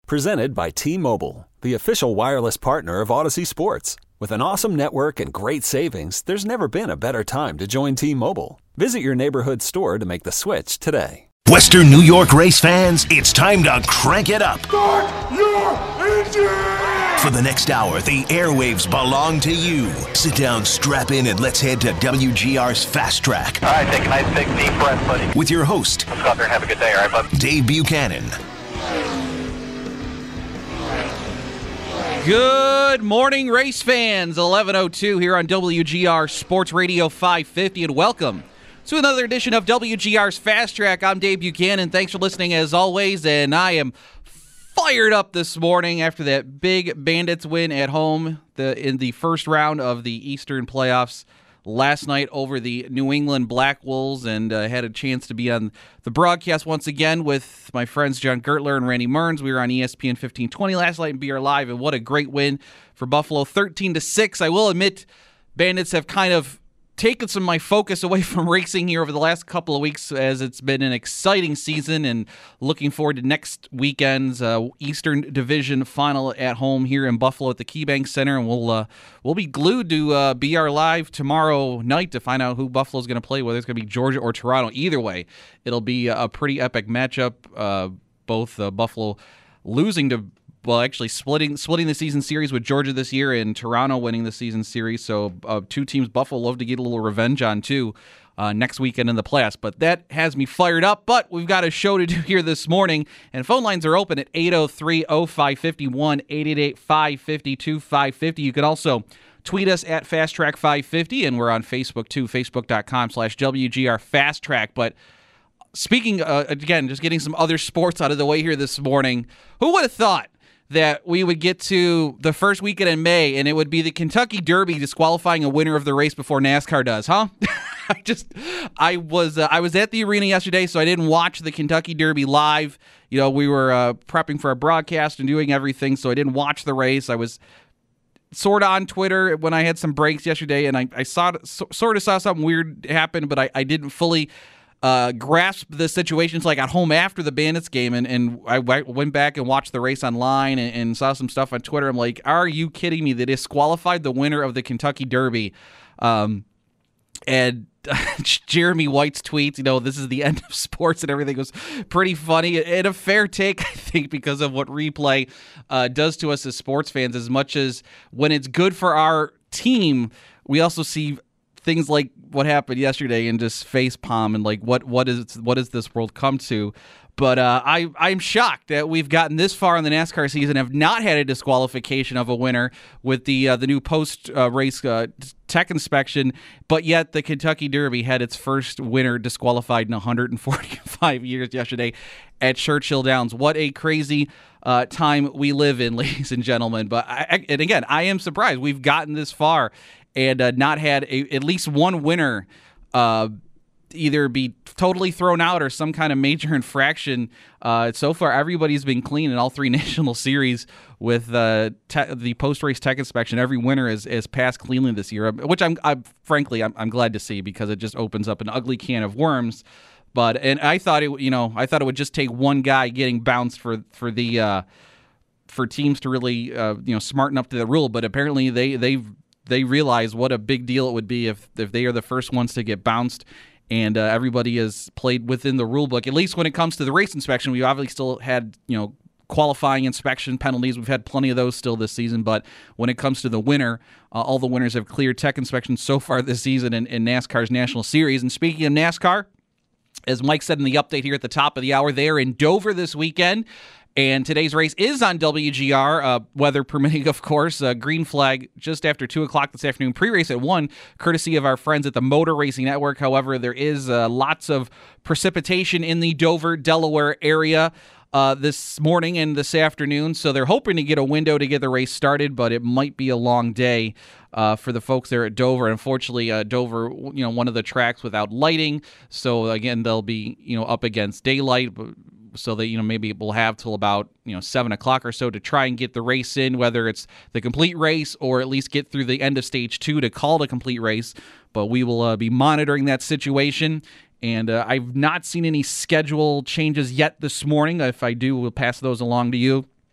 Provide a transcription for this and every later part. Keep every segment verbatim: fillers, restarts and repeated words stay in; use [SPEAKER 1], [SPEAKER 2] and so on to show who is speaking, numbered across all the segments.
[SPEAKER 1] Presented by T-Mobile, the official wireless partner of Odyssey Sports. With an awesome network and great savings, there's never been a better time to join T-Mobile. Visit your neighborhood store to make the switch today.
[SPEAKER 2] Western New York race fans, it's time to crank it up.
[SPEAKER 3] Start your engine!
[SPEAKER 2] For the next hour, the airwaves belong to you. Sit down, strap in, and let's head to W G R's Fast Track.
[SPEAKER 4] All right, take a nice big deep breath, buddy.
[SPEAKER 2] With your host,
[SPEAKER 4] let's go out there and have a good day, all right, bud?
[SPEAKER 2] Dave Buchanan.
[SPEAKER 5] Good morning, race fans. eleven oh two here on W G R Sports Radio five fifty, and welcome to another edition of W G R's Fast Track. I'm Dave Buchanan. Thanks for listening as always, and I am fired up this morning after that big Bandits win at home the in the first round of the Eastern playoffs last night over the New England Black Wolves, and uh, had a chance to be on the broadcast once again with my friends John Gertler and Randy Mearns. We were on E S P N fifteen twenty last night and B R Live, and what a great win for Buffalo, thirteen to six. I will admit, Bandits have kind of taken some of my focus away from racing here over the last couple of weeks, as it's been an exciting season, and looking forward to next weekend's uh, Eastern Division final at home here in Buffalo at the KeyBank Center, and we'll uh, we'll be glued to uh, B R Live tomorrow night to find out who Buffalo's going to play, whether it's going to be Georgia or Toronto. Either way, it'll be a pretty epic matchup. Uh, both uh, Buffalo losing to Well, actually, splitting splitting the season series with Georgia this year, and Toronto winning the season series. So uh, two teams Buffalo love to get a little revenge on, too, uh, next weekend in the playoffs. But that has me fired up. But we've got a show to do here this morning, and phone lines are open at eight oh three oh five five one, eight eight eight, five five zero, two five five zero. You can also tweet us at Fast Track five fifty, and we're on Facebook, too, facebook.com slash WGR Fast Track. But speaking, uh, again, just getting some other sports out of the way here this morning, who would have thought that we would get to the first weekend in May and it would be the Kentucky Derby disqualifying a winner of the race before NASCAR does, huh? I just, I was uh, I was at the arena yesterday, so I didn't watch the Kentucky Derby live. You know, we were uh, prepping for a broadcast and doing everything, so I didn't watch the race. I was sort of on Twitter when I had some breaks yesterday, and I, I saw so, sort of saw something weird happen, but I, I didn't fully Uh, grasp the situation until I got home after the Bandits game, and, and I w- went back and watched the race online and, and saw some stuff on Twitter. I'm like, are you kidding me? They disqualified the winner of the Kentucky Derby. Um, and Jeremy White's tweets, you know, this is the end of sports and everything, was pretty funny and a fair take, I think, because of what replay uh, does to us as sports fans. As much as when it's good for our team, we also see things like what happened yesterday and just face palm and like what what is what does this world come to? But uh, I I'm shocked that we've gotten this far in the NASCAR season, have not had a disqualification of a winner with the uh, the new post uh, race uh, tech inspection, but yet the Kentucky Derby had its first winner disqualified in one hundred forty-five years yesterday at Churchill Downs. What a crazy uh, time we live in, ladies and gentlemen. But I, and again, I am surprised we've gotten this far and uh, not had a, at least one winner uh, either be totally thrown out or some kind of major infraction. Uh, so far, everybody's been clean in all three national series with uh, te- the post-race tech inspection. Every winner is, is passed cleanly this year, which I'm, I'm frankly I'm, I'm glad to see, because it just opens up an ugly can of worms. But and I thought it, you know, I thought it would just take one guy getting bounced for for the uh, for teams to really uh, you know smarten up to the rule. But apparently they they've They realize what a big deal it would be if, if they are the first ones to get bounced, and uh, everybody has played within the rule book. At least when it comes to the race inspection, we obviously still had, you know, qualifying inspection penalties. We've had plenty of those still this season, but when it comes to the winner, uh, all the winners have cleared tech inspections so far this season in, in NASCAR's National Series. And speaking of NASCAR, as Mike said in the update here at the top of the hour, they are in Dover this weekend. And today's race is on W G R, uh, weather permitting, of course. Uh, green flag just after two o'clock this afternoon. Pre-race at one, courtesy of our friends at the Motor Racing Network. However, there is uh, lots of precipitation in the Dover, Delaware area uh, this morning and this afternoon. So they're hoping to get a window to get the race started, but it might be a long day uh, for the folks there at Dover. Unfortunately, uh, Dover, you know, one of the tracks without lighting. So, again, they'll be, you know, up against daylight, but so that, you know, maybe we'll have till about, you know, seven o'clock or so to try and get the race in, whether it's the complete race or at least get through the end of stage two to call it a complete race. But we will uh, be monitoring that situation. And uh, I've not seen any schedule changes yet this morning. If I do, we'll pass those along to you.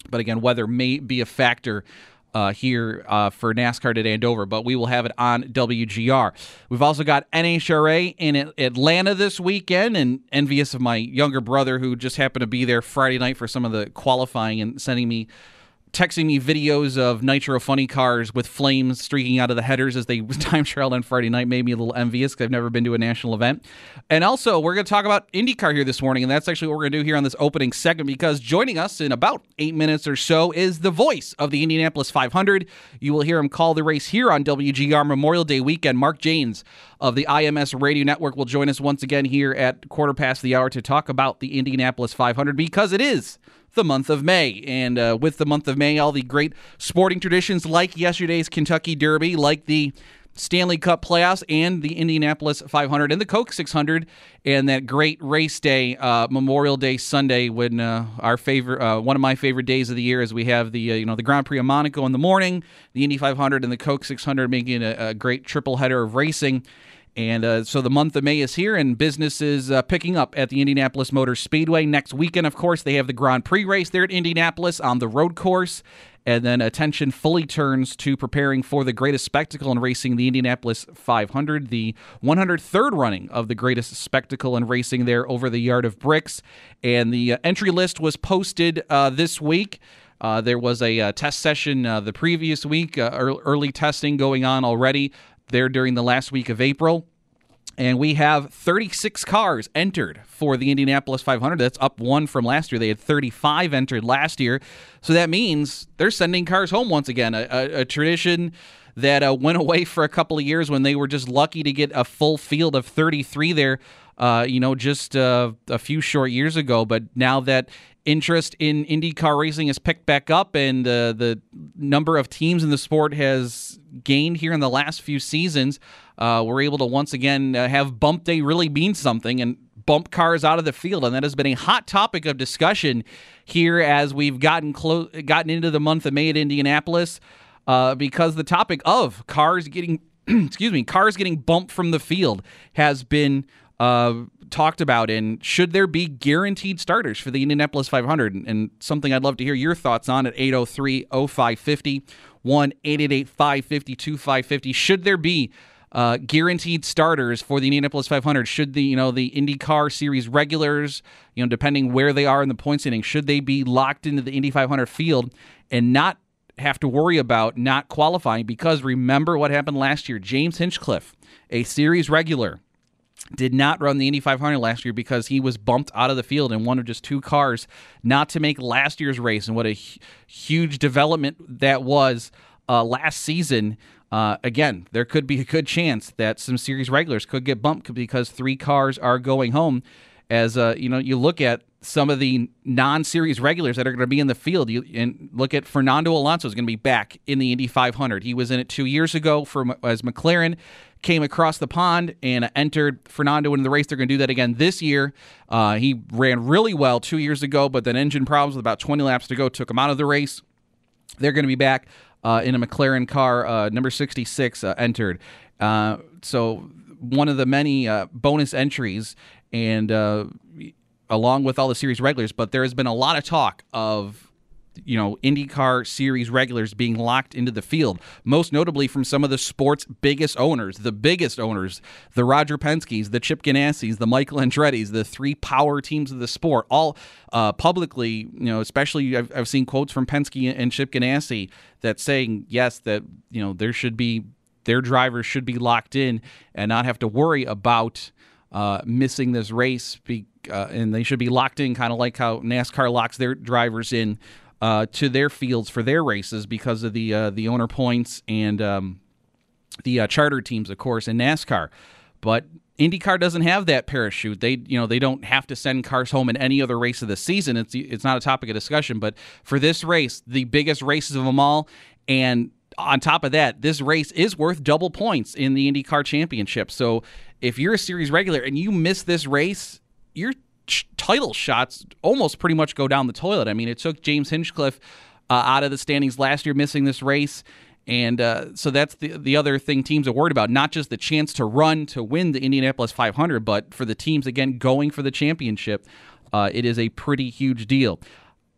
[SPEAKER 5] But again, weather may be a factor uh, here uh, for NASCAR today in Dover, but we will have it on W G R. We've also got N H R A in Atlanta this weekend, and envious of my younger brother who just happened to be there Friday night for some of the qualifying and sending me texting me videos of Nitro funny cars with flames streaking out of the headers as they time trialed on Friday night. Made me a little envious because I've never been to a national event. And also, we're going to talk about IndyCar here this morning, and that's actually what we're going to do here on this opening segment, because joining us in about eight minutes or so is the voice of the Indianapolis five hundred. You will hear him call the race here on W G R Memorial Day weekend. Mark Janes of the I M S Radio Network will join us once again here at quarter past the hour to talk about the Indianapolis five hundred, because it is the month of May. And uh, with the month of May, all the great sporting traditions like yesterday's Kentucky Derby, like the Stanley Cup playoffs and the Indianapolis five hundred and the Coke six hundred, and that great race day, uh, Memorial Day Sunday, when uh, our favorite, uh, one of my favorite days of the year, is we have the uh, you know the Grand Prix of Monaco in the morning, the Indy five hundred and the Coke six hundred, making a, a great triple header of racing. And uh, so the month of May is here, and business is uh, picking up at the Indianapolis Motor Speedway. Next weekend, of course, they have the Grand Prix race there at Indianapolis on the road course. And then attention fully turns to preparing for the greatest spectacle in racing, the Indianapolis five hundred, the one hundred third running of the greatest spectacle in racing there over the Yard of Bricks. And the uh, entry list was posted uh, this week. Uh, there was a uh, test session uh, the previous week, uh, early testing going on already there during the last week of April. And we have thirty-six cars entered for the Indianapolis five hundred. That's up one from last year. They had thirty-five entered last year. So that means they're sending cars home once again, a, a, a tradition that uh, went away for a couple of years when they were just lucky to get a full field of thirty-three there, uh, you know, just uh, a few short years ago. But now that interest in IndyCar racing has picked back up, and uh, the number of teams in the sport has gained here in the last few seasons, uh, we're able to once again uh, have bump day really mean something and bump cars out of the field. And that has been a hot topic of discussion here as we've gotten close, gotten into the month of May at Indianapolis, uh, because the topic of cars getting, excuse me, cars getting bumped from the field has been uh, talked about. And should there be guaranteed starters for the Indianapolis five hundred? And something I'd love to hear your thoughts on at eight oh three oh five five oh, one eight eight eight five five oh two five five oh. Should there be uh, guaranteed starters for the Indianapolis five hundred? Should the you know the IndyCar Series regulars, you know, depending where they are in the points inning, should they be locked into the Indy five hundred field and not have to worry about not qualifying? Because remember what happened last year. James Hinchcliffe, a series regular, did not run the Indy five hundred last year because he was bumped out of the field in one of just two cars not to make last year's race. And what a hu- huge development that was uh, last season. Uh, again, there could be a good chance that some series regulars could get bumped because three cars are going home. As uh, you know, you look at some of the non-series regulars that are going to be in the field. You and look at Fernando Alonso is going to be back in the Indy five hundred. He was in it two years ago for as McLaren came across the pond and entered Fernando into the race. They're going to do that again this year. Uh, he ran really well two years ago, but then engine problems with about twenty laps to go took him out of the race. They're going to be back uh, in a McLaren car. Uh, number sixty-six uh, entered. Uh, so one of the many uh, bonus entries, and uh, along with all the series regulars, but there has been a lot of talk of you know, IndyCar Series regulars being locked into the field, most notably from some of the sport's biggest owners, the biggest owners, the Roger Penske's, the Chip Ganassi's, the Michael Andretti's, the three power teams of the sport, all uh, publicly, you know, especially I've, I've seen quotes from Penske and Chip Ganassi that saying, yes, that, you know, there should be, their drivers should be locked in and not have to worry about uh, missing this race, be, uh, and they should be locked in kind of like how NASCAR locks their drivers in Uh, to their fields for their races because of the uh, the owner points and um, the uh, charter teams, of course, in NASCAR. But IndyCar doesn't have that parachute. They you know they don't have to send cars home in any other race of the season. It's it's not a topic of discussion. But for this race, the biggest races of them all, and on top of that, this race is worth double points in the IndyCar Championship. So if you're a series regular and you miss this race, you're title shots almost pretty much go down the toilet. I mean, it took James Hinchcliffe uh, out of the standings last year, missing this race. And uh, so that's the the other thing teams are worried about, not just the chance to run to win the Indianapolis five hundred, but for the teams, again, going for the championship. Uh, it is a pretty huge deal.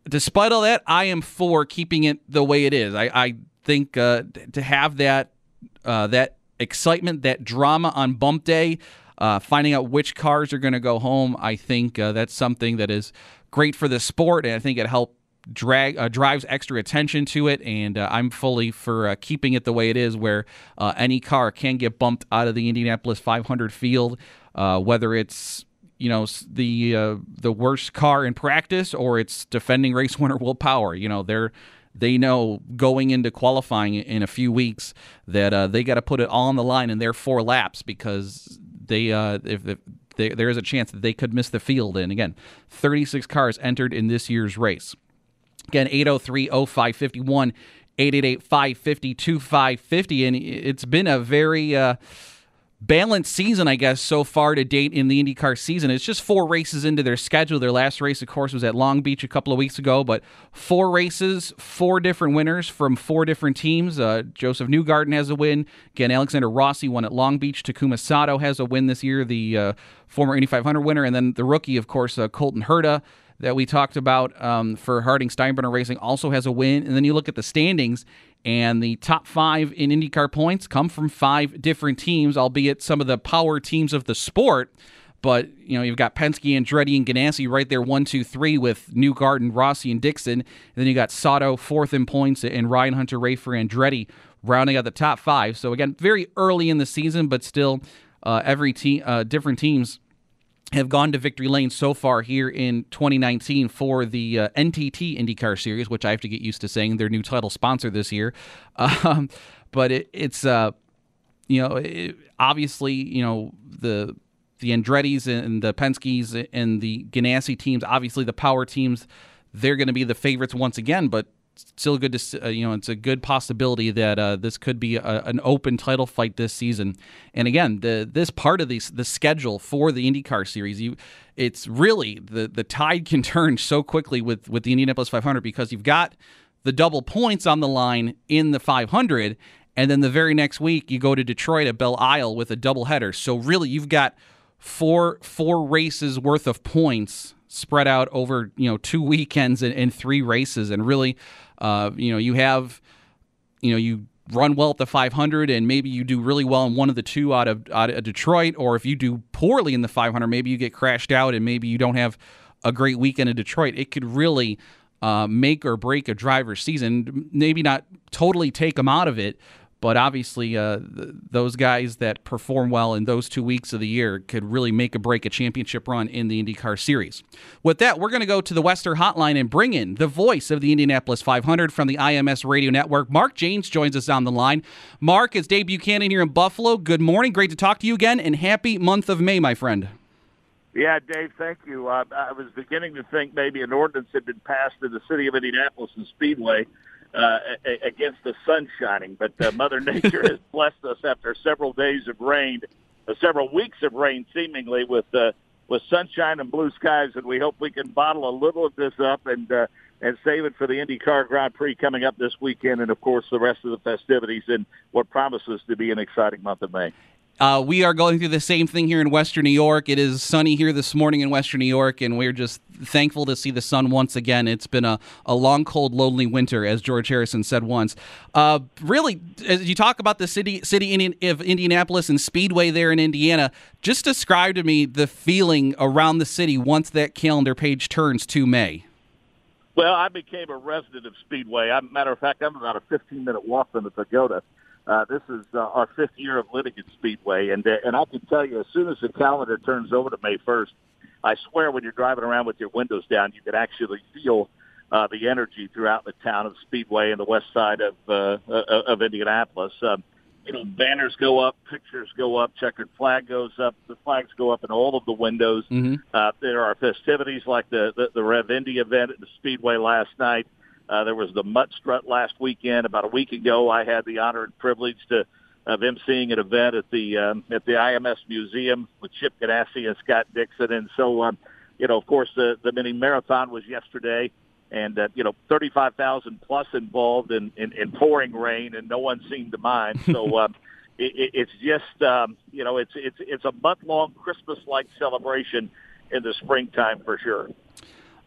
[SPEAKER 5] despite all that, I am for keeping it the way it is. I, I think uh, to have that uh, that excitement, that drama on bump day, uh, finding out which cars are going to go home, I think uh, that's something that is great for the sport, and I think it helps drag uh, drives extra attention to it, and uh, I'm fully for uh, keeping it the way it is, where uh, any car can get bumped out of the Indianapolis five hundred field, uh, whether it's you know the uh, the worst car in practice or it's defending race winner Will Power. You know they're they know going into qualifying in a few weeks that uh, they got to put it all on the line in their four laps, because they uh, if, if they, there is a chance that they could miss the field. And again, thirty-six cars entered in this year's race. Again, eight oh three oh five five one, eight eight eight, five five zero, two five five zero. And it's been a very uh, balanced season, I guess, so far to date in the IndyCar season. It's just four races into their schedule. Their last race, of course, was at Long Beach a couple of weeks ago, but four races, four different winners from four different teams. Uh, Joseph Newgarden has a win. Again, Alexander Rossi won at Long Beach. Takuma Sato has a win this year, the uh, former Indy five hundred winner. And then the rookie, of course, uh, Colton Herta, that we talked about um, for Harding Steinbrenner Racing, also has a win. And then you look at the standings, and the top five in IndyCar points come from five different teams, albeit some of the power teams of the sport. But, you know, you've got Penske, Andretti, and Ganassi right there, one, two, three, with Newgarden, Rossi, and Dixon. And then you got Sato, fourth in points, and Ryan Hunter-Reay for Andretti, rounding out the top five. So, again, very early in the season, but still uh, every team, uh, different teams have gone to victory lane so far here in twenty nineteen for the uh, N T T IndyCar Series, which I have to get used to saying, their new title sponsor this year. Um, but it, it's, uh, you know, it, obviously, you know, the the Andrettis and the Penskes and the Ganassi teams, obviously the power teams, they're going to be the favorites once again, but still good to, uh, you know, it's a good possibility that uh, this could be a, an open title fight this season. And again, the this part of the the schedule for the IndyCar Series, you, it's really the the tide can turn so quickly with with the Indianapolis five hundred, because you've got the double points on the line in the five hundred, and then the very next week you go to Detroit at Belle Isle with a doubleheader. So really, you've got four four races worth of points spread out over, you know, two weekends and, and three races. And really, uh, you know, you have, you know, you run well at the five hundred, and maybe you do really well in one of the two out of, out of Detroit, or if you do poorly in the five hundred, maybe you get crashed out and maybe you don't have a great weekend in Detroit. It could really uh, make or break a driver's season. Maybe not totally take them out of it, but obviously, uh, th- those guys that perform well in those two weeks of the year could really make or break a championship run in the IndyCar Series. With that, we're going to go to the Western Hotline and bring in the voice of the Indianapolis five hundred from the I M S Radio Network. Mark Janes joins us on the line. Mark, it's Dave Buchanan here in Buffalo. Good morning. Great to talk to you again, and happy month of May, my friend.
[SPEAKER 6] Yeah, Dave, thank you. Uh, I was beginning to think maybe an ordinance had been passed in the city of Indianapolis and Speedway Uh, against the sun shining, but uh, Mother Nature has blessed us after several days of rain, uh, several weeks of rain, seemingly with uh, with sunshine and blue skies, and we hope we can bottle a little of this up and uh, and save it for the IndyCar Grand Prix coming up this weekend, and of course the rest of the festivities in what promises to be an exciting month of May.
[SPEAKER 5] Uh, we are going through the same thing here in Western New York. It is sunny here this morning in Western New York, and we're just thankful to see the sun once again. It's been a, a long, cold, lonely winter, as George Harrison said once. Uh, really, as you talk about the city city of Indianapolis and Speedway there in Indiana, just describe to me the feeling around the city once that calendar page turns to May.
[SPEAKER 6] Well, I became a resident of Speedway. I'm, matter of fact, I'm about a fifteen-minute walk from the pagoda. Uh, this is uh, our fifth year of living at Speedway, and uh, and I can tell you, as soon as the calendar turns over to May first, I swear when you're driving around with your windows down, you can actually feel uh, the energy throughout the town of Speedway and the west side of uh, of Indianapolis. Um, you know, banners go up, pictures go up, checkered flag goes up, the flags go up in all of the windows. Mm-hmm. Uh, there are festivities like the, the, the Rev Indy event at the Speedway last night. Uh, there was the Mutt Strut last weekend. About a week ago, I had the honor and privilege to of emceeing an event at the um, at the I M S Museum with Chip Ganassi and Scott Dixon. And so, um, you know, of course, the, the mini marathon was yesterday, and uh, you know, thirty-five thousand plus involved in, in, in pouring rain, and no one seemed to mind. So um, it, it's just um, you know, it's it's it's a month long Christmas like celebration in the springtime for sure.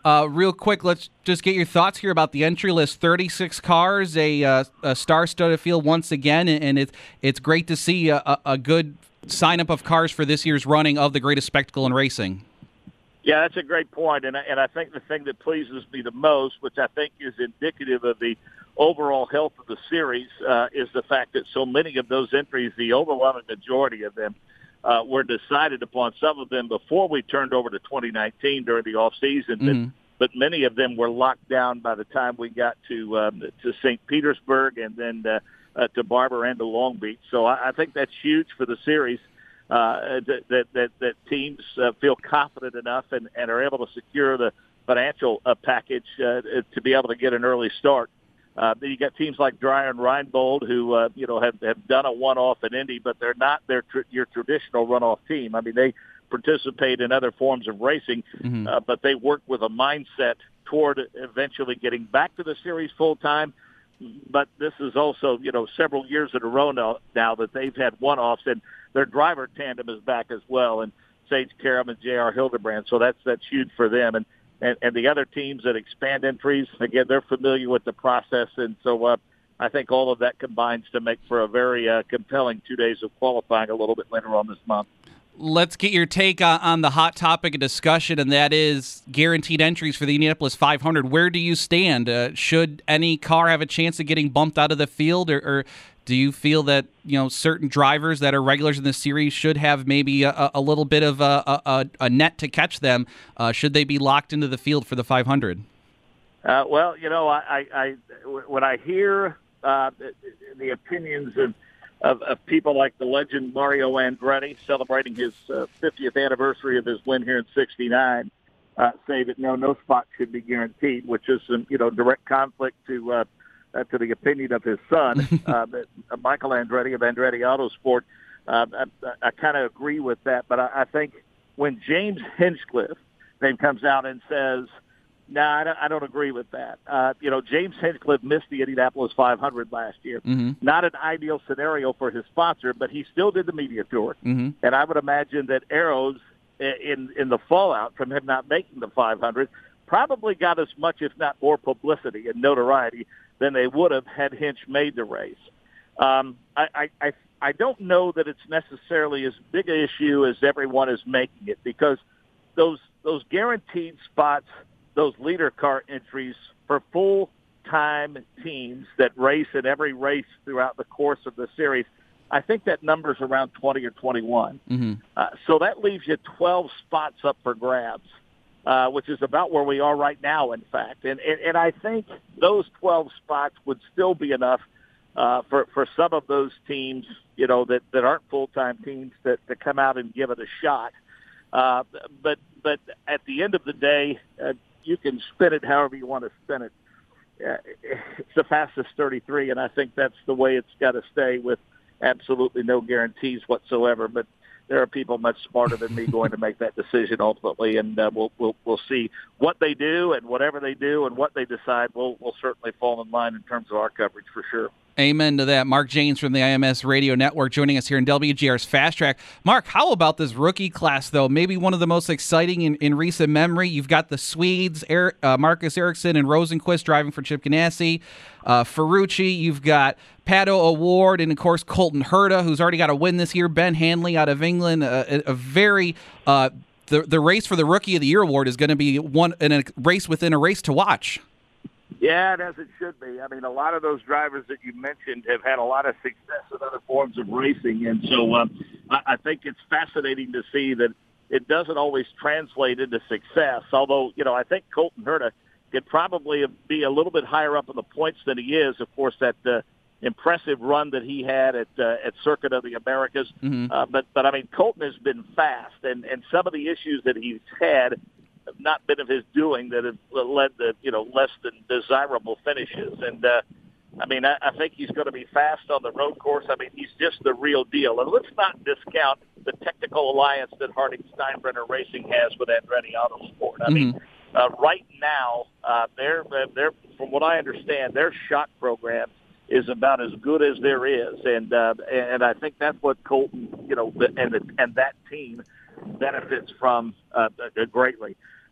[SPEAKER 5] Uh, real quick, let's just get your thoughts here about the entry list. thirty-six cars, a, uh, a star-studded field once again, and it's it's great to see a, a good sign-up of cars for this year's running of the greatest spectacle in racing.
[SPEAKER 6] Yeah, that's a great point, and I, and I think the thing that pleases me the most, which I think is indicative of the overall health of the series, uh, is the fact that so many of those entries, the overwhelming majority of them, uh, were decided upon, some of them before we turned over to twenty nineteen during the off season, mm-hmm. but, but many of them were locked down by the time we got to um, to Saint Petersburg and then uh, uh, to Barber and to Long Beach. So I, I think that's huge for the series. Uh, that, that, that, that teams uh, feel confident enough and, and are able to secure the financial uh, package uh, to be able to get an early start. Uh, then you got teams like Dreyer and Reinbold who, uh, you know, have, have done a one-off in Indy, but they're not their tr- your traditional runoff team. I mean, they participate in other forms of racing, mm-hmm. uh, but they work with a mindset toward eventually getting back to the series full-time. But this is also, you know, several years in a row now, now that they've had one-offs, and their driver tandem is back as well, and Sage Karam and J R Hildebrand. So that's that's huge for them. And, and, and the other teams that expand entries, again, they're familiar with the process. And so uh, I think all of that combines to make for a very uh, compelling two days of qualifying a little bit later on this month.
[SPEAKER 5] Let's get your take on, on the hot topic of discussion, and that is guaranteed entries for the Indianapolis five hundred. Where do you stand? Uh, should any car have a chance of getting bumped out of the field, or, or do you feel that, you know, certain drivers that are regulars in the series should have maybe a, a little bit of a, a, a net to catch them? Uh, should they be locked into the field for the five hundred?
[SPEAKER 6] Uh, well, you know, I, I, I when I hear uh, the, the opinions of Of, of people like the legend Mario Andretti celebrating his uh, fiftieth anniversary of his win here in sixty-nine, uh, say that no, no spot should be guaranteed, which is some, you know, direct conflict to uh, uh, to the opinion of his son, uh, uh, Michael Andretti of Andretti Autosport. Uh, I, I kind of agree with that, but I, I think when James Hinchcliffe then comes out and says, No, nah, I, don't, I don't agree with that. Uh, you know, James Hinchcliffe missed the Indianapolis five hundred last year. Mm-hmm. Not an ideal scenario for his sponsor, but he still did the media tour. Mm-hmm. And I would imagine that Arrows, in in the fallout from him not making the five hundred, probably got as much, if not more, publicity and notoriety than they would have had Hinch made the race. Um, I, I, I, I don't know that it's necessarily as big an issue as everyone is making it, because those those guaranteed spots, those leader car entries for full-time teams that race in every race throughout the course of the series, I think that number's around twenty or twenty-one. Mm-hmm. Uh, so that leaves you twelve spots up for grabs, uh, which is about where we are right now, in fact. And, and, and I think those twelve spots would still be enough uh, for, for some of those teams, you know, that, that aren't full-time teams to, to come out and give it a shot. Uh, but, but at the end of the day, uh, you can spin it however you want to spin it. Uh, it's the fastest thirty-three, and I think that's the way it's got to stay, with absolutely no guarantees whatsoever. But there are people much smarter than me going to make that decision ultimately, and uh, we'll we'll we'll see what they do, and whatever they do and what they decide, we'll we'll certainly fall in line in terms of our coverage for sure.
[SPEAKER 5] Amen to that. Mark Janes from the I M S Radio Network joining us here in W G R's Fast Track. Mark, how about this rookie class, though? Maybe one of the most exciting in, in recent memory. You've got the Swedes, Eric, uh, Marcus Ericsson and Rosenquist driving for Chip Ganassi. Uh, Ferrucci, you've got Pato O'Ward, and, of course, Colton Herta, who's already got a win this year. Ben Hanley out of England, uh, a, a very uh, – the, the race for the Rookie of the Year award is going to be one in a race within a race to watch.
[SPEAKER 6] Yeah, as it should be. I mean, a lot of those drivers that you mentioned have had a lot of success in other forms of racing, and so um, I, I think it's fascinating to see that it doesn't always translate into success, although, you know, I think Colton Herta could probably be a little bit higher up in the points than he is. Of course, that uh, impressive run that he had at uh, at Circuit of the Americas. Mm-hmm. Uh, but, but, I mean, Colton has been fast, and, and some of the issues that he's had have not been of his doing that have led to, you know, less than desirable finishes. And, uh, I mean, I, I think he's going to be fast on the road course. I mean, he's just the real deal. And let's not discount the technical alliance that Harding Steinbrenner Racing has with Andretti Autosport. I mm-hmm. mean, uh, right now, uh, they're, they're, from what I understand, their shot program is about as good as there is. And, uh, and I think that's what Colton, you know, and, the, and that team benefits from uh, greatly.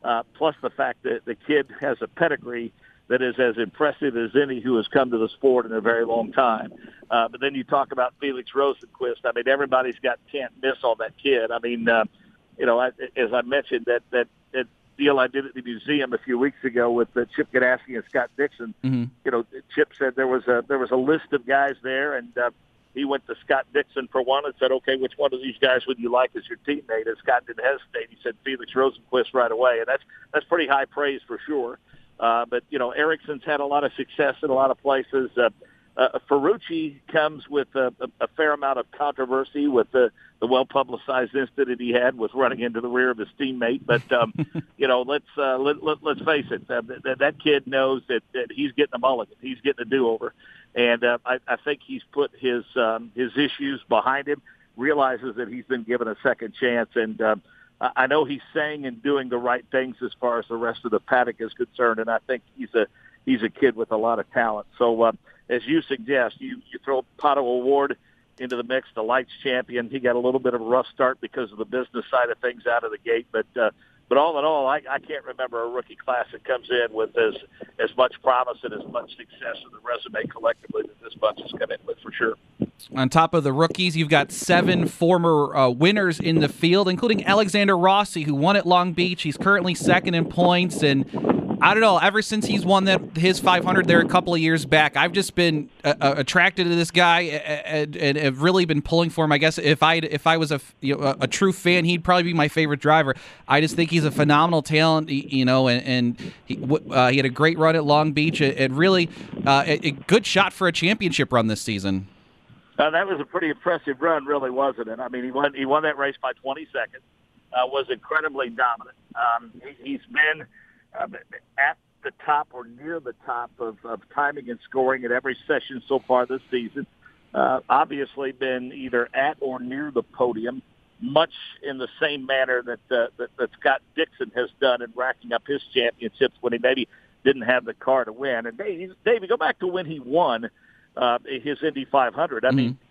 [SPEAKER 6] uh, plus the fact that the kid has a pedigree that is as impressive as any who has come to the sport in a very long time. Uh, but then you talk about Felix Rosenquist. I mean, everybody's got can't miss on that kid. I mean, uh, you know, I, as I mentioned, that, that, that deal I did at the museum a few weeks ago with uh, Chip Ganassi and Scott Dixon, mm-hmm. you know, Chip said there was a there was a list of guys there, and uh, he went to Scott Dixon for one and said, okay, which one of these guys would you like as your teammate? And Scott didn't hesitate. He said Felix Rosenquist right away, and that's that's pretty high praise for sure. Uh, but, you know, Ericsson's had a lot of success in a lot of places. Uh, uh, Ferrucci comes with a, a, a fair amount of controversy with the, the well-publicized incident he had with running into the rear of his teammate. But, um, you know, let's uh, let, let, let's face it, uh, that, that kid knows that, that he's getting a mulligan. He's getting a do-over. And uh, I, I think he's put his um, his issues behind him, realizes that he's been given a second chance, and um, I know he's saying and doing the right things as far as the rest of the paddock is concerned, and I think he's a he's a kid with a lot of talent. So, uh, as you suggest, you, you throw Pato O'Ward into the mix, the lights champion. He got a little bit of a rough start because of the business side of things out of the gate, but uh, but all in all, I, I can't remember a rookie class that comes in with as as much promise and as much success in the resume collectively that this bunch has come in with for sure.
[SPEAKER 5] On top of the rookies, you've got seven former uh, winners in the field, including Alexander Rossi, who won at Long Beach. He's currently second in points, and I don't know, ever since he's won that his five hundred there a couple of years back, I've just been uh, attracted to this guy and, and have really been pulling for him. I guess if I if I was a, you know, a true fan, he'd probably be my favorite driver. I just think he's a phenomenal talent, you know, and, and he, uh, he had a great run at Long Beach and really uh, a, a good shot for a championship run this season.
[SPEAKER 6] Uh, that was a pretty impressive run, really, wasn't it? I mean, he won he won that race by twenty seconds, uh, was incredibly dominant. Um, he, he's been uh, at the top or near the top of, of timing and scoring at every session so far this season. Uh, obviously been either at or near the podium, much in the same manner that, uh, that, that Scott Dixon has done in racking up his championships when he maybe didn't have the car to win. And, Dave, Dave, go back to when he won Uh, his Indy five hundred. I mm-hmm. mean,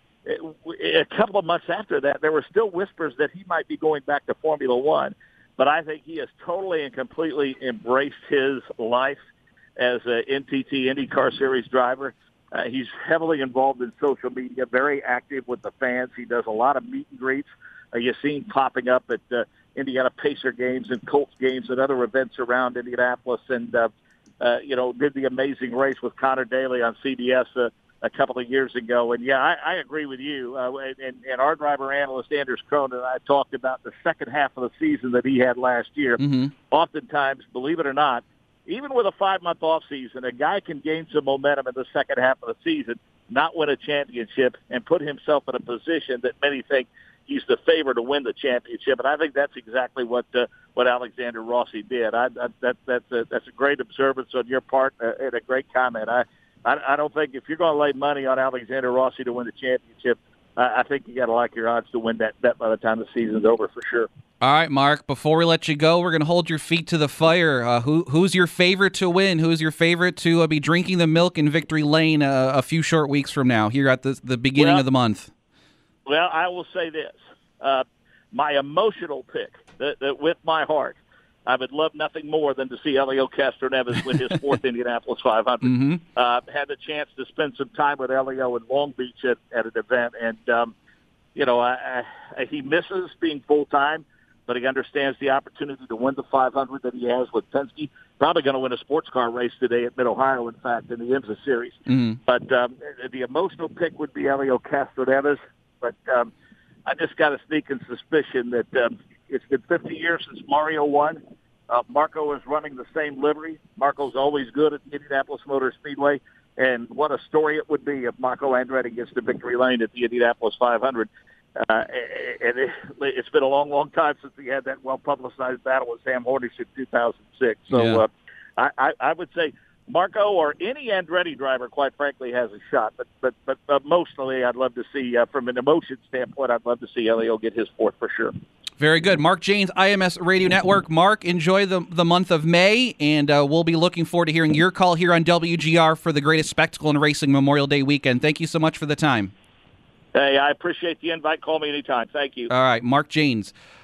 [SPEAKER 6] it, a couple of months after that, there were still whispers that he might be going back to Formula One. But I think he has totally and completely embraced his life as an N T T IndyCar Series driver. Uh, he's heavily involved in social media, very active with the fans. He does a lot of meet and greets. Uh, you see him popping up at uh, Indiana Pacer games and Colts games and other events around Indianapolis. And, uh, uh, you know, did the amazing race with Connor Daly on C B S uh, a couple of years ago. And, yeah, I, I agree with you. Uh, and, and our driver analyst, Anders Cronin, and I talked about the second half of the season that he had last year. Mm-hmm. Oftentimes, believe it or not, even with a five-month off season, a guy can gain some momentum in the second half of the season, not win a championship, and put himself in a position that many think he's the favorite to win the championship. And I think that's exactly what uh, what Alexander Rossi did. I, I, that, that's, a, that's a great observance on your part uh, and a great comment. I I, I don't think if you're going to lay money on Alexander Rossi to win the championship, I, I think you got to like your odds to win that bet by the time the season's over for sure.
[SPEAKER 5] All right, Mark, before we let you go, we're going to hold your feet to the fire. Uh, who Who's your favorite to win? Who's your favorite to uh, be drinking the milk in Victory Lane uh, a few short weeks from now, here at the, the beginning
[SPEAKER 6] well,
[SPEAKER 5] of the month?
[SPEAKER 6] Well, I will say this. Uh, my emotional pick, that, that with my heart, I would love nothing more than to see Helio Castroneves win his fourth Indianapolis five hundred. Mm-hmm. Uh, had the chance to spend some time with Helio in Long Beach at, at an event, and um, you know, I, I, he misses being full time, but he understands the opportunity to win the five hundred that he has with Penske. Probably going to win a sports car race today at Mid Ohio, in fact, in the IMSA series. Mm-hmm. But um, the emotional pick would be Helio Castroneves, but um, I just got a sneaking suspicion that. Um, It's been fifty years since Mario won. Uh, Marco is running the same livery. Marco's always good at the Indianapolis Motor Speedway. And what a story it would be if Marco Andretti gets to Victory Lane at the Indianapolis five hundred. Uh, and it, it's been a long, long time since he had that well-publicized battle with Sam Hornish in two thousand six. So yeah. uh, I, I, I would say Marco or any Andretti driver, quite frankly, has a shot. But but but uh, mostly I'd love to see, uh, from an emotion standpoint, I'd love to see Helio get his fourth for sure.
[SPEAKER 5] Very good. Mark Jaynes, I M S Radio Network. Mark, enjoy the, the month of May, and uh, we'll be looking forward to hearing your call here on W G R for the greatest spectacle in racing Memorial Day weekend. Thank you so much for the time.
[SPEAKER 6] Hey, I appreciate the invite. Call me anytime. Thank you.
[SPEAKER 5] All right, Mark Jaynes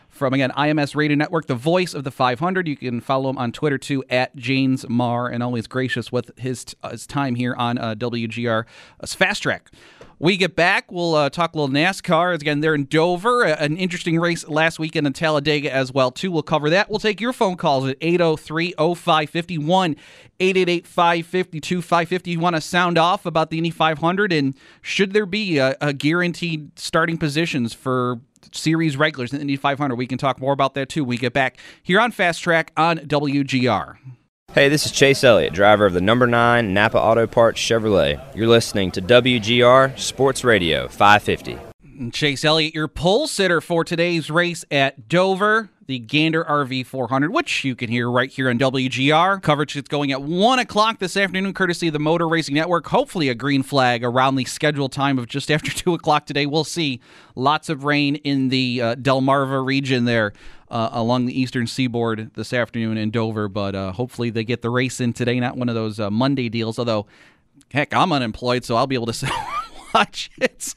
[SPEAKER 5] from, again, I M S Radio Network, the voice of the five hundred. You can follow him on Twitter, too, at Janes Marr, and always gracious with his, uh, his time here on uh, W G R uh, Fast Track. We get back, we'll uh, talk a little NASCAR. Again, they're in Dover, an interesting race last weekend in Talladega as well, too. We'll cover that. We'll take your phone calls at eight oh three, oh five five one, eight eight eight, five five two, five five zero. You want to sound off about the Indy five hundred, and should there be a, a guaranteed starting positions for series regulars in the Indy five hundred? We can talk more about that, too. We get back here on Fast Track on W G R.
[SPEAKER 7] Hey, this is Chase Elliott, driver of the number nine Napa Auto Parts Chevrolet. You're listening to W G R Sports Radio five fifty.
[SPEAKER 5] Chase Elliott, your pole sitter for today's race at Dover, the Gander R V four hundred, which you can hear right here on W G R. Coverage is going at one o'clock this afternoon, courtesy of the Motor Racing Network. Hopefully a green flag around the scheduled time of just after two o'clock today. We'll see lots of rain in the uh, Delmarva region there uh, along the eastern seaboard this afternoon in Dover, but uh, hopefully they get the race in today, not one of those uh, Monday deals, although, heck, I'm unemployed, so I'll be able to sit watch it.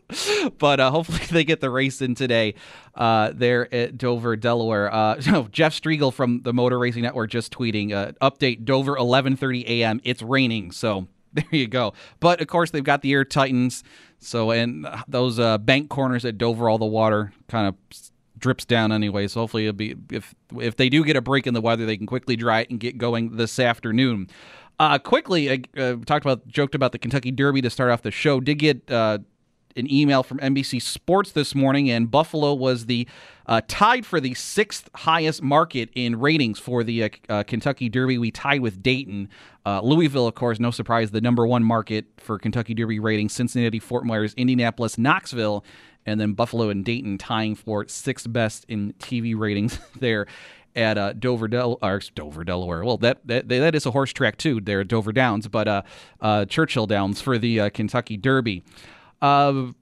[SPEAKER 5] But uh, hopefully they get the race in today uh, there at Dover, Delaware. Uh, so Jeff Striegel from the Motor Racing Network just tweeting, uh, update, Dover, eleven thirty a.m. It's raining, so there you go. But, of course, they've got the Air Titans, so and those uh, bank corners at Dover, all the water kind of drips down anyway, so hopefully it'll be, if if they do get a break in the weather, they can quickly dry it and get going this afternoon. Uh, quickly, I uh, talked about, joked about the Kentucky Derby to start off the show. Did get uh, an email from N B C Sports this morning, and Buffalo was the uh, tied for the sixth highest market in ratings for the uh, uh, Kentucky Derby. We tied with Dayton. Uh, Louisville, of course, no surprise, the number one market for Kentucky Derby ratings. Cincinnati, Fort Myers, Indianapolis, Knoxville, and then Buffalo and Dayton tying for sixth best in T V ratings there at uh, Dover, Del- or Dover, Delaware. Well, that, that that is a horse track, too, there at Dover Downs, but uh, uh, Churchill Downs for the uh, Kentucky Derby. Uh,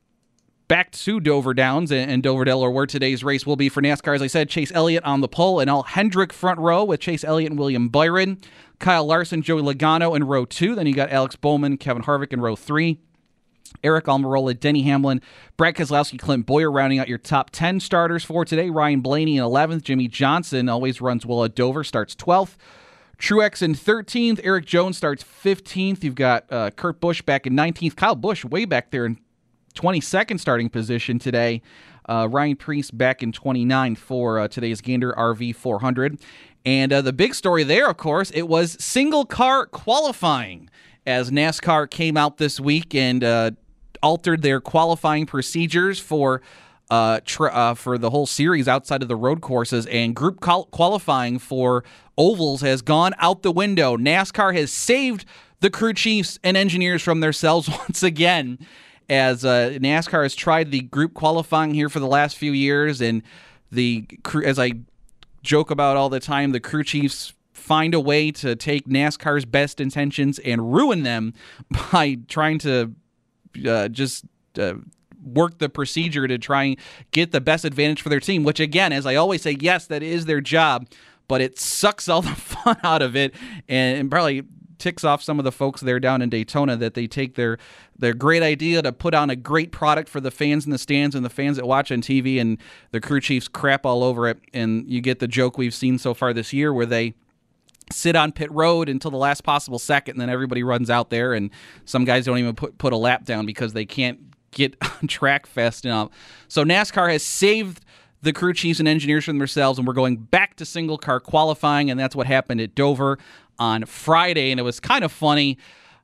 [SPEAKER 5] back to Dover Downs and, and Dover, Delaware, where today's race will be for NASCAR. As I said, Chase Elliott on the pole, and Al Hendrick front row with Chase Elliott and William Byron. Kyle Larson, Joey Logano in row two. Then you got Alex Bowman, Kevin Harvick in row three. Eric Almirola, Denny Hamlin, Brad Keselowski, Clint Boyer rounding out your top ten starters for today. Ryan Blaney in eleventh. Jimmy Johnson always runs well at Dover, starts twelfth. Truex in thirteenth. Eric Jones starts fifteenth. You've got uh, Kurt Busch back in nineteenth. Kyle Busch way back there in twenty-second starting position today. Uh, Ryan Preece back in twenty-ninth for uh, today's Gander R V four hundred. And uh, the big story there, of course, it was single car qualifying, as NASCAR came out this week and uh, altered their qualifying procedures for uh, tr- uh, for the whole series outside of the road courses, and group qual- qualifying for ovals has gone out the window. NASCAR has saved the crew chiefs and engineers from themselves once again, as uh, NASCAR has tried the group qualifying here for the last few years, and the crew, as I joke about all the time, the crew chiefs find a way to take NASCAR's best intentions and ruin them by trying to uh, just uh, work the procedure to try and get the best advantage for their team, which, again, as I always say, yes, that is their job, but it sucks all the fun out of it, and, and probably ticks off some of the folks there down in Daytona that they take their their great idea to put on a great product for the fans in the stands and the fans that watch on T V, and the crew chiefs crap all over it, and you get the joke we've seen so far this year where they sit on pit road until the last possible second, and then everybody runs out there, and some guys don't even put, put a lap down because they can't get on track fast enough. So NASCAR has saved the crew chiefs and engineers from themselves, and we're going back to single car qualifying, and that's what happened at Dover on Friday, and it was kind of funny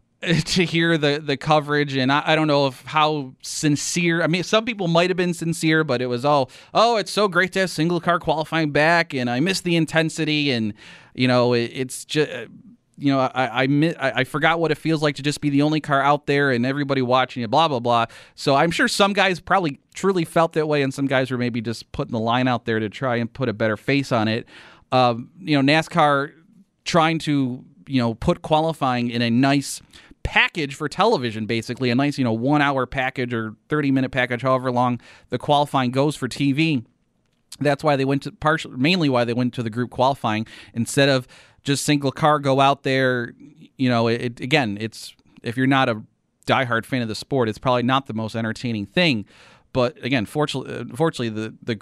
[SPEAKER 5] to hear the, the coverage, and I, I don't know if how sincere, I mean, some people might have been sincere, but it was all, oh, it's so great to have single car qualifying back, and I miss the intensity, and, you know, it, it's just, you know, I, I I forgot what it feels like to just be the only car out there and everybody watching it, blah, blah, blah. So I'm sure some guys probably truly felt that way, and some guys were maybe just putting the line out there to try and put a better face on it. Um, you know, NASCAR trying to, you know, put qualifying in a nice package for television, basically, a nice, you know, one-hour package or thirty-minute package, however long the qualifying goes for T V. That's why they went to, partially, mainly why they went to the group qualifying instead of just single car, go out there. You know, it, again, it's, if you're not a diehard fan of the sport, it's probably not the most entertaining thing. But again, fortunately, fortunately the, the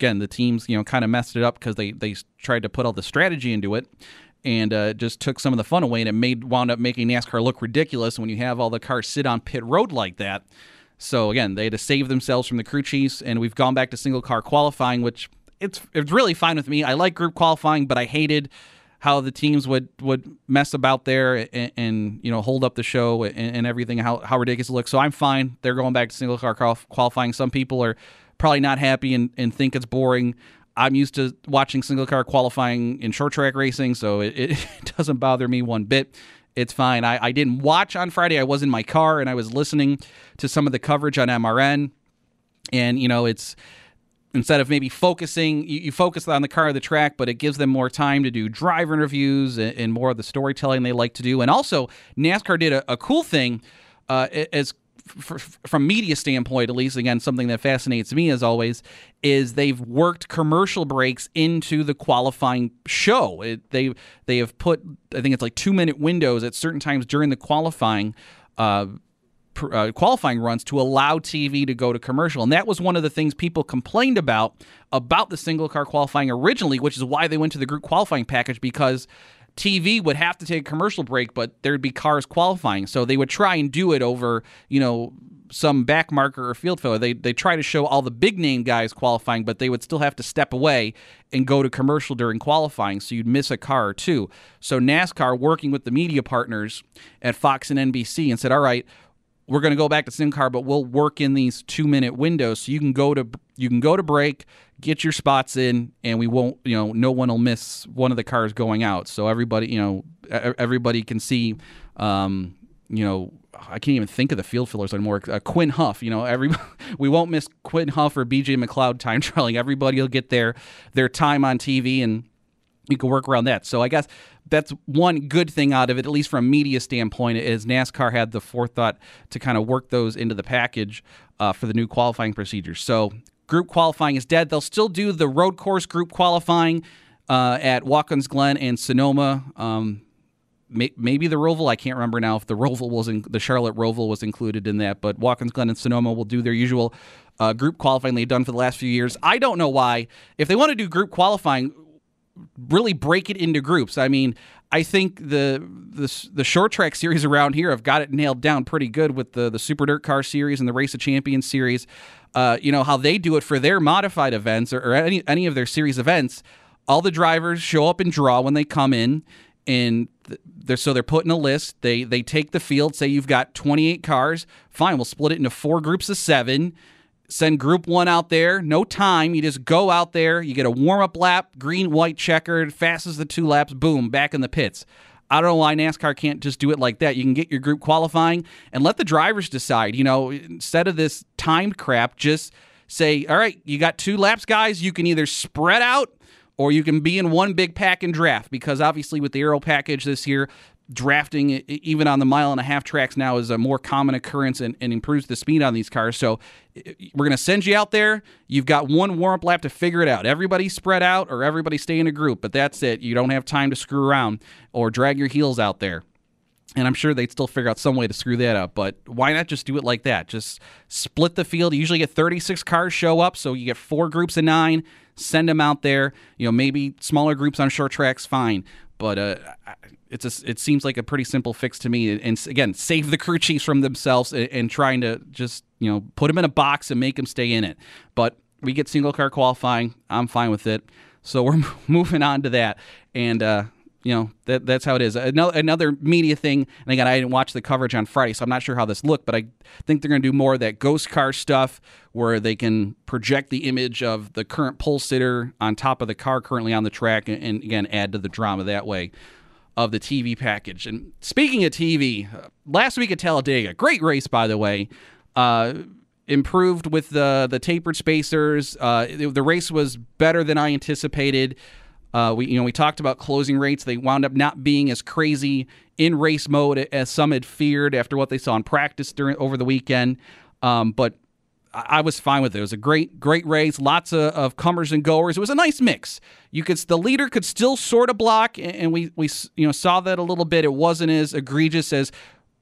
[SPEAKER 5] again, the teams, you know, kind of messed it up because they, they tried to put all the strategy into it and uh, just took some of the fun away, and it made wound up making NASCAR look ridiculous when you have all the cars sit on pit road like that. So, again, they had to save themselves from the crew chiefs, and we've gone back to single-car qualifying, which it's it's really fine with me. I like group qualifying, but I hated how the teams would, would mess about there and, and you know hold up the show and, and everything, how, how ridiculous it looks. So I'm fine. They're going back to single-car qualifying. Some people are probably not happy and, and think it's boring. I'm used to watching single-car qualifying in short-track racing, so it, it doesn't bother me one bit. It's fine. I, I didn't watch on Friday. I was in my car, and I was listening to some of the coverage on M R N. And, you know, it's instead of maybe focusing, you, you focus on the car or the track, but it gives them more time to do driver interviews and, and more of the storytelling they like to do. And also, NASCAR did a, a cool thing uh, as f- from media standpoint, at least, again, something that fascinates me as always, is they've worked commercial breaks into the qualifying show. It, they they have put, I think it's like two-minute windows at certain times during the qualifying uh, pr- uh, qualifying runs to allow T V to go to commercial. And that was one of the things people complained about about the single-car qualifying originally, which is why they went to the group qualifying package, because T V would have to take a commercial break, but there'd be cars qualifying. So they would try and do it over, you know, some back marker or field filler. They they try to show all the big name guys qualifying, but they would still have to step away and go to commercial during qualifying, so you'd miss a car or two. So NASCAR, working with the media partners at Fox and N B C, and said, all right, we're going to go back to single car, but we'll work in these two-minute windows so you can go to you can go to break, get your spots in, and we won't, you know, no one will miss one of the cars going out. So everybody, you know, everybody can see, um, you know, I can't even think of the field fillers anymore. Uh, Quinn Huff, you know, every we won't miss Quinn Huff or B J McLeod time trialing. Everybody will get their their time on T V, and you can work around that. So I guess that's one good thing out of it, at least from a media standpoint, is NASCAR had the forethought to kind of work those into the package uh, for the new qualifying procedures. So group qualifying is dead. They'll still do the road course group qualifying uh, at Watkins Glen and Sonoma. Um, may, maybe the Roval. I can't remember now if the Roval was in, the Charlotte Roval was included in that. But Watkins Glen and Sonoma will do their usual uh, group qualifying they've done for the last few years. I don't know why. If they want to do group qualifying, really break it into groups. I mean, I think the the the short track series around here have got it nailed down pretty good with the the Super Dirt Car series and the Race of Champions series. Uh, you know how they do it for their modified events or, or any any of their series events. All the drivers show up and draw when they come in, and they're so they're put in a list. They they take the field. Say you've got twenty-eight cars. Fine, we'll split it into four groups of seven. Send group one out there, no time. You just go out there. You get a warm-up lap, green, white, checkered, fast as the two laps, boom, back in the pits. I don't know why NASCAR can't just do it like that. You can get your group qualifying and let the drivers decide. You know, instead of this timed crap, just say, all right, you got two laps, guys. You can either spread out or you can be in one big pack and draft, because obviously with the Aero package this year, drafting even on the mile and a half tracks now is a more common occurrence and, and improves the speed on these cars. So we're going to send you out there. You've got one warm-up lap to figure it out. Everybody spread out or everybody stay in a group, but that's it. You don't have time to screw around or drag your heels out there. And I'm sure they'd still figure out some way to screw that up, but why not just do it like that? Just split the field. You usually get thirty-six cars show up, so you get four groups of nine, send them out there. You know, maybe smaller groups on short tracks, fine. But uh, it's a, it seems like a pretty simple fix to me. And again, save the crew chiefs from themselves and, and trying to just, you know, put them in a box and make them stay in it. But we get single car qualifying. I'm fine with it. So we're moving on to that. And, uh, you know, that that's how it is. Another, another media thing, and again, I didn't watch the coverage on Friday, so I'm not sure how this looked, but I think they're going to do more of that ghost car stuff where they can project the image of the current pole sitter on top of the car currently on the track and, and again, add to the drama that way of the T V package. And speaking of T V, uh, last week at Talladega, great race, by the way, uh, improved with the, the tapered spacers. Uh, it, the race was better than I anticipated. Uh, we, you know, we talked about closing rates. They wound up not being as crazy in race mode as some had feared after what they saw in practice during over the weekend. Um, but I, I was fine with it. It was a great, great race. Lots of, of comers and goers. It was a nice mix. You could, the leader could still sort of block, and, and we, we, you know, saw that a little bit. It wasn't as egregious as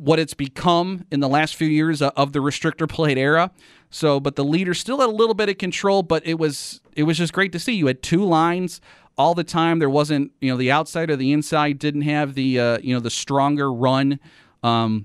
[SPEAKER 5] what it's become in the last few years of the restrictor plate era. So, but the leader still had a little bit of control, but it was it was just great to see. You had two lines all the time. There wasn't, you know, the outside or the inside didn't have the, uh, you know, the stronger run. Um,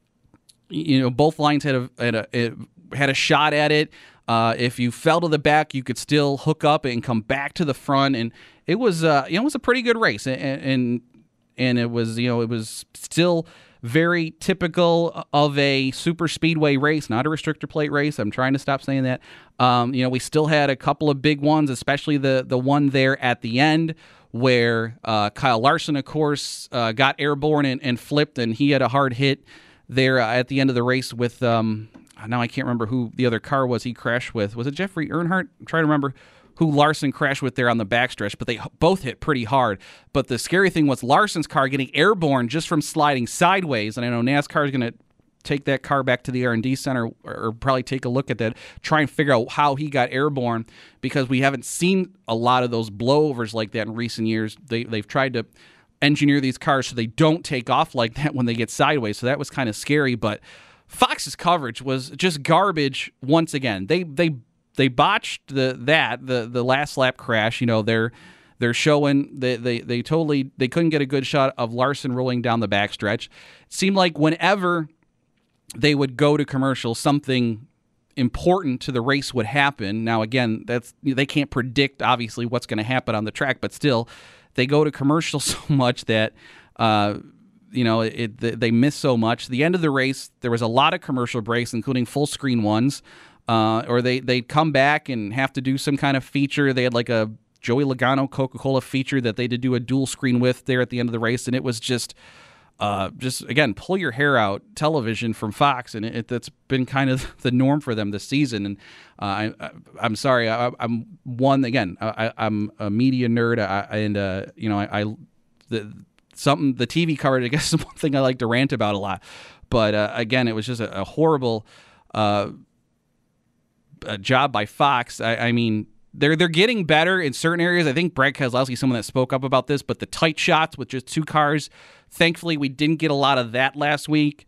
[SPEAKER 5] you know, both lines had a had a, had a shot at it. Uh, if you fell to the back, you could still hook up and come back to the front, and it was, uh, you know, it was a pretty good race, and and and it was, you know, it was still very typical of a super speedway race, not a restrictor plate race. I'm trying to stop saying that. Um, you know, we still had a couple of big ones, especially the the one there at the end where uh, Kyle Larson, of course, uh, got airborne and, and flipped, and he had a hard hit there uh, at the end of the race with, um, now I can't remember who the other car was he crashed with. Was it Jeffrey Earnhardt? I'm trying to remember who Larson crashed with there on the backstretch, but they both hit pretty hard. But the scary thing was Larson's car getting airborne just from sliding sideways, and I know NASCAR is going to take that car back to the R and D center or probably take a look at that, try and figure out how he got airborne, because we haven't seen a lot of those blowovers like that in recent years. They, they've tried to engineer these cars so they don't take off like that when they get sideways, so that was kind of scary. But Fox's coverage was just garbage once again. They they They botched the that the the last lap crash. You know, they're they're showing they, they they totally they couldn't get a good shot of Larson rolling down the backstretch. It seemed like whenever they would go to commercial, something important to the race would happen. Now again, that's they can't predict obviously what's going to happen on the track, but still, they go to commercial so much that uh, you know it, they miss so much. The end of the race, there was a lot of commercial breaks, including full screen ones. Uh, or they, they'd come back and have to do some kind of feature. They had like a Joey Logano Coca-Cola feature that they did do a dual screen with there at the end of the race, and it was just, uh, just again, pull your hair out television from Fox, and it, that's been kind of the norm for them this season. And uh, I, I, I'm sorry, I, I'm one, again, I, I'm a media nerd, I, and, uh, you know, I, I the, something, the T V coverage, I guess is one thing I like to rant about a lot. But uh, again, it was just a, a horrible uh a job by Fox. I, I mean, they're they're getting better in certain areas. I think Brad Keselowski is someone that spoke up about this, but the tight shots with just two cars, thankfully we didn't get a lot of that last week.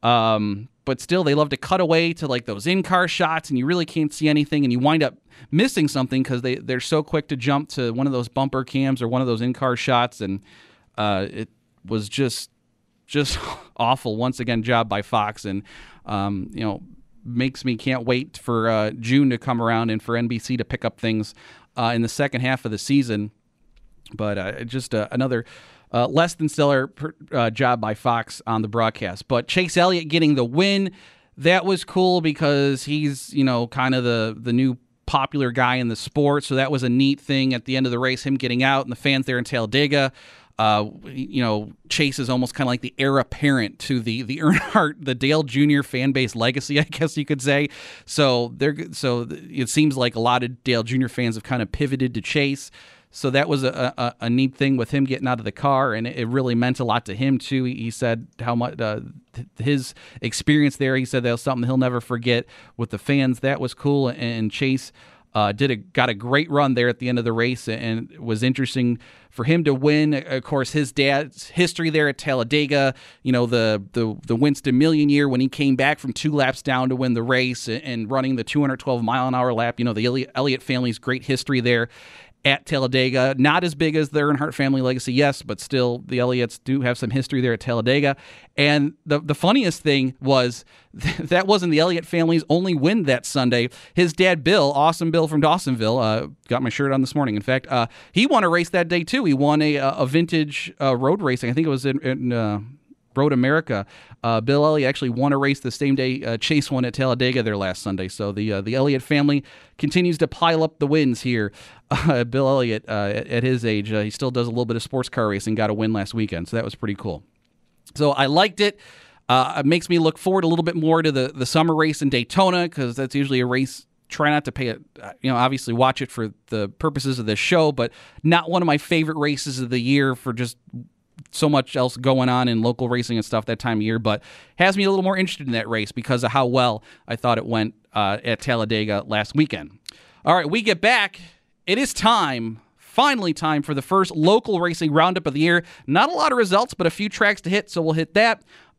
[SPEAKER 5] Um, but still, they love to cut away to like those in-car shots, and you really can't see anything, and you wind up missing something because they, they're so quick to jump to one of those bumper cams or one of those in-car shots, and uh, it was just just awful. Once again, job by Fox, and um, you know, makes me can't wait for uh, June to come around and for N B C to pick up things uh, in the second half of the season. But uh, just uh, another uh, less than stellar uh, job by Fox on the broadcast. But Chase Elliott getting the win, that was cool because he's, you know, kind of the, the new popular guy in the sport. So that was a neat thing at the end of the race, him getting out and the fans there in Talladega. Uh, you know, Chase is almost kind of like the heir apparent to the the Earnhardt, the Dale Junior fan base legacy, I guess you could say. So they're so it seems like a lot of Dale Junior fans have kind of pivoted to Chase. So that was a, a, a neat thing with him getting out of the car, and it really meant a lot to him too. He said how much uh, his experience there. He said that was something he'll never forget with the fans. That was cool, and Chase Uh, did a got a great run there at the end of the race, and it was interesting for him to win. Of course, his dad's history there at Talladega, you know, the the the Winston Million year when he came back from two laps down to win the race and, and running the two hundred twelve mile an hour lap. You know, the Elliott, Elliott family's great history there at Talladega. Not as big as the Earnhardt family legacy, yes, but still the Elliottes do have some history there at Talladega. And the the funniest thing was th- that wasn't the Elliott family's only win that Sunday. His dad, Bill, Awesome Bill from Dawsonville, uh, got my shirt on this morning, in fact, uh, he won a race that day too. He won a, a vintage uh, road racing. I think it was in... in uh, Road America. Uh, Bill Elliott actually won a race the same day uh, Chase won at Talladega there last Sunday. So the uh, the Elliott family continues to pile up the wins here. Uh, Bill Elliott, uh, at, at his age, uh, he still does a little bit of sports car racing, got a win last weekend. So that was pretty cool. So I liked it. Uh, it makes me look forward a little bit more to the, the summer race in Daytona, because that's usually a race. Try not to pay it, you know, obviously watch it for the purposes of this show, but not one of my favorite races of the year for just so much else going on in local racing and stuff that time of year, but has me a little more interested in that race because of how well I thought it went uh, at Talladega last weekend. All right, we get back. It is time, finally time, for the first local racing roundup of the year. Not a lot of results, but a few tracks to hit, so we'll hit that.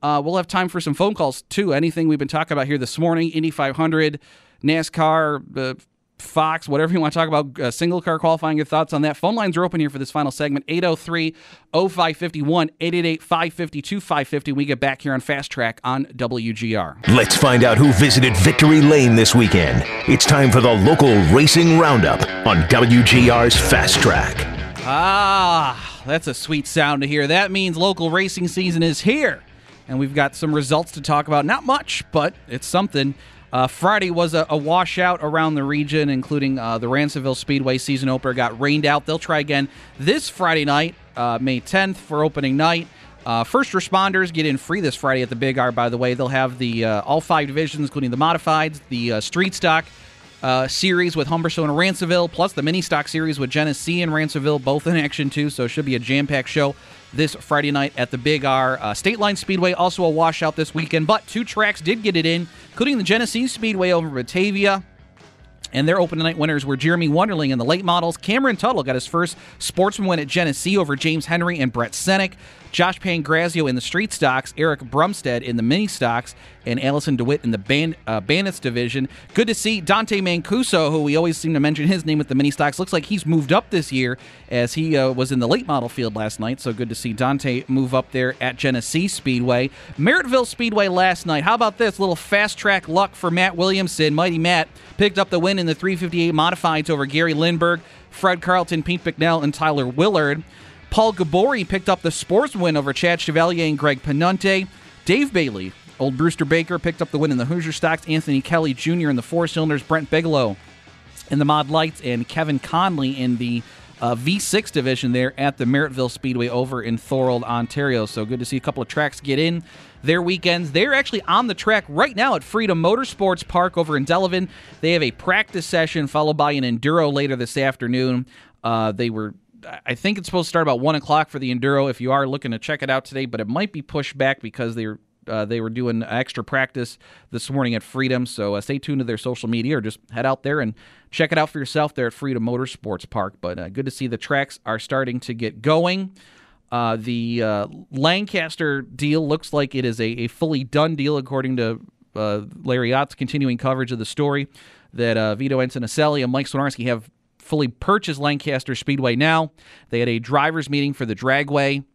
[SPEAKER 5] Uh, we'll have time for some phone calls, too. Anything we've been talking about here this morning, Indy five hundred, NASCAR, uh, Fox, whatever you want to talk about, uh, single car qualifying, your thoughts on that. Phone lines are open here for this final segment, eight oh three, oh five five one, eight eight eight, five five two, five five zero. We get back here on Fast Track on W G R.
[SPEAKER 2] Let's find out who visited Victory Lane this weekend. It's time for the local racing roundup on W G R's Fast Track.
[SPEAKER 5] Ah, that's a sweet sound to hear. That means local racing season is here, and we've got some results to talk about. Not much, but it's something. Uh, Friday was a, a washout around the region, including uh, the Ransomville Speedway season opener got rained out. They'll try again this Friday night, uh, May tenth, for opening night. Uh, first responders get in free this Friday at the Big R, by the way. They'll have the uh, all five divisions, including the modifieds, the uh, street stock uh, series with Humberstone and Ransomville, plus the mini stock series with Genesee and Ransomville, both in action, too. So it should be a jam-packed show this Friday night at the Big R. Uh, State Line Speedway, also a washout this weekend, but two tracks did get it in, including the Genesee Speedway over Batavia. And their open night winners were Jeremy Wonderling in the late models. Cameron Tuttle got his first sportsman win at Genesee over James Henry and Brett Senek. Josh Pangrazio in the street stocks, Eric Brumstead in the mini stocks, and Allison DeWitt in the band, uh, Bandits division. Good to see Dante Mancuso, who we always seem to mention his name with the mini stocks. Looks like he's moved up this year as he uh, was in the late model field last night. So good to see Dante move up there at Genesee Speedway. Merrittville Speedway last night. How about this? Little fast track luck for Matt Williamson. Mighty Matt picked up the win in the three fifty-eight modifieds over Gary Lindbergh, Fred Carlton, Pete Bicknell, and Tyler Willard. Paul Gabori picked up the sports win over Chad Chevalier and Greg Penunte. Dave Bailey, old Brewster Baker, picked up the win in the Hoosier Stocks. Anthony Kelly Junior in the four cylinders. Brent Bigelow in the Mod Lights. And Kevin Conley in the uh, V six division there at the Merrittville Speedway over in Thorold, Ontario. So good to see a couple of tracks get in their weekends. They're actually on the track right now at Freedom Motorsports Park over in Delavan. They have a practice session followed by an enduro later this afternoon. Uh, they were... I think it's supposed to start about one o'clock for the Enduro if you are looking to check it out today, but it might be pushed back because they were, uh, they were doing extra practice this morning at Freedom. So uh, stay tuned to their social media or just head out there and check it out for yourself there at Freedom Motorsports Park. But uh, good to see the tracks are starting to get going. Uh, the uh, Lancaster deal looks like it is a, a fully done deal, according to uh, Larry Ott's continuing coverage of the story, that uh, Vito Antonaselli and Mike Swinarski have fully purchased Lancaster Speedway now. They had a driver's meeting for the Dragway.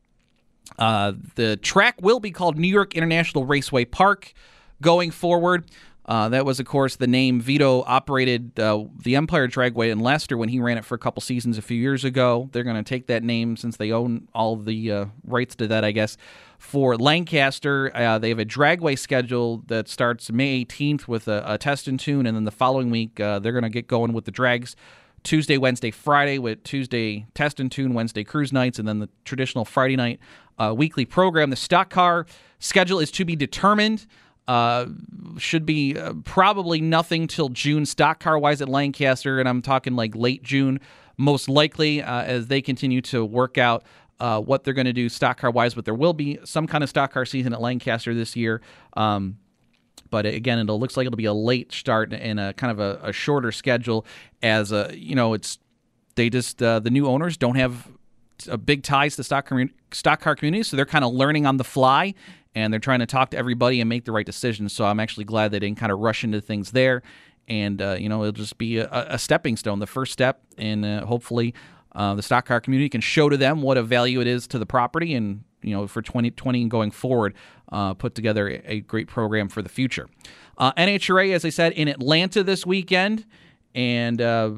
[SPEAKER 5] Uh, the track will be called New York International Raceway Park going forward. Uh, that was, of course, the name Vito operated uh, the Empire Dragway in Leicester when he ran it for a couple seasons a few years ago. They're going to take that name since they own all the uh, rights to that, I guess. For Lancaster, uh, they have a Dragway schedule that starts May eighteenth with a, a test and tune, and then the following week uh, they're going to get going with the drags. Tuesday, Wednesday, Friday, with Tuesday test and tune, Wednesday cruise nights, and then the traditional Friday night uh, weekly program. The stock car schedule is to be determined. Uh, should be uh, probably nothing till June stock car-wise at Lancaster, and I'm talking like late June, most likely, uh, as they continue to work out uh, what they're going to do stock car-wise, but there will be some kind of stock car season at Lancaster this year. Um, But again, it looks like it'll be a late start and a kind of a, a shorter schedule, as a, you know, it's they just uh, the new owners don't have a big ties to stock commun- stock car community, so they're kind of learning on the fly, and they're trying to talk to everybody and make the right decisions. So I'm actually glad they didn't kind of rush into things there, and uh, you know, it'll just be a, a stepping stone, the first step, and uh, hopefully uh, the stock car community can show to them what a value it is to the property, and you know, for twenty twenty and going forward, uh, put together a, a great program for the future. Uh, N H R A, as I said, in Atlanta this weekend, and uh,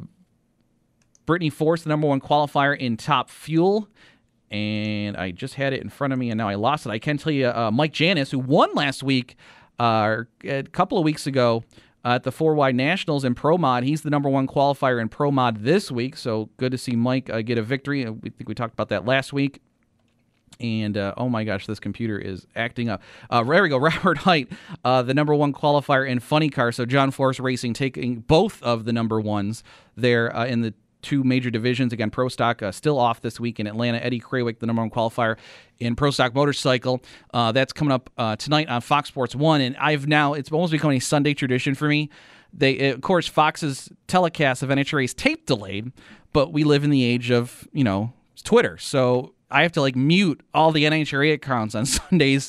[SPEAKER 5] Brittany Force, the number one qualifier in Top Fuel, and I just had it in front of me, and now I lost it. I can tell you, uh, Mike Janis, who won last week, uh, a couple of weeks ago, Uh, at the four wide Nationals in Pro Mod. He's the number one qualifier in Pro Mod this week, so good to see Mike uh, get a victory. We think we talked about that last week. And, uh, oh my gosh, this computer is acting up. Uh, there we go, Robert Height, uh, the number one qualifier in Funny Car. So John Force Racing taking both of the number ones there uh, in the two major divisions. Again, Pro Stock uh, still off this week in Atlanta. Eddie Krawick, the number one qualifier in Pro Stock Motorcycle. Uh, that's coming up uh, tonight on Fox Sports one. And I've now, it's almost become a Sunday tradition for me. They, of course, Fox's telecast of N H R A is tape delayed, but we live in the age of, you know, Twitter. So I have to like mute all the N H R A accounts on Sundays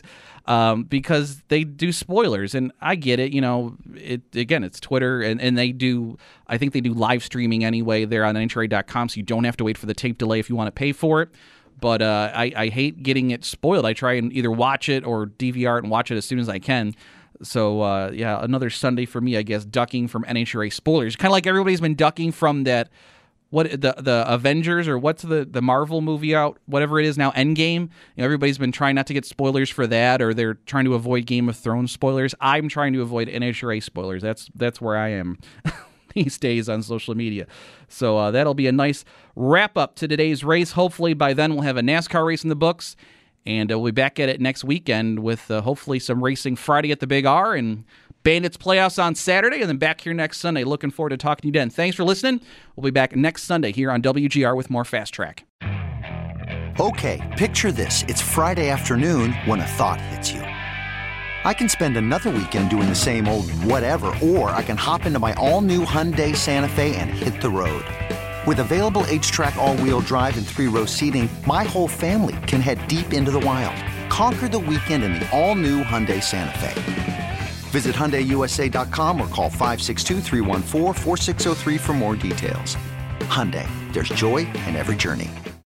[SPEAKER 5] um, because they do spoilers. And I get it. You know, it again, it's Twitter, and, and they do, I think they do live streaming anyway there on N H R A dot com, so you don't have to wait for the tape delay if you want to pay for it. But uh, I, I hate getting it spoiled. I try and either watch it or D V R it and watch it as soon as I can. So, uh, yeah, another Sunday for me, I guess, ducking from N H R A spoilers. Kind of like everybody's been ducking from that, what the the Avengers, or what's the, the Marvel movie out, whatever it is now, Endgame. You know, everybody's been trying not to get spoilers for that, or they're trying to avoid Game of Thrones spoilers. I'm trying to avoid N H R A spoilers. That's, that's where I am these days on social media. So uh, that'll be a nice wrap-up to today's race. Hopefully by then we'll have a NASCAR race in the books. And uh, we'll be back at it next weekend with uh, hopefully some racing Friday at the Big R and Bandits playoffs on Saturday, and then back here next Sunday. Looking forward to talking to you then. Thanks for listening. We'll be back next Sunday here on W G R with more Fast Track.
[SPEAKER 8] Okay, picture this. It's Friday afternoon when a thought hits you. I can spend another weekend doing the same old whatever, or I can hop into my all-new Hyundai Santa Fe and hit the road. With available H-Track all-wheel drive and three-row seating, my whole family can head deep into the wild. Conquer the weekend in the all-new Hyundai Santa Fe. Visit Hyundai U S A dot com or call five six two, three one four, four six zero three for more details. Hyundai, there's joy in every journey.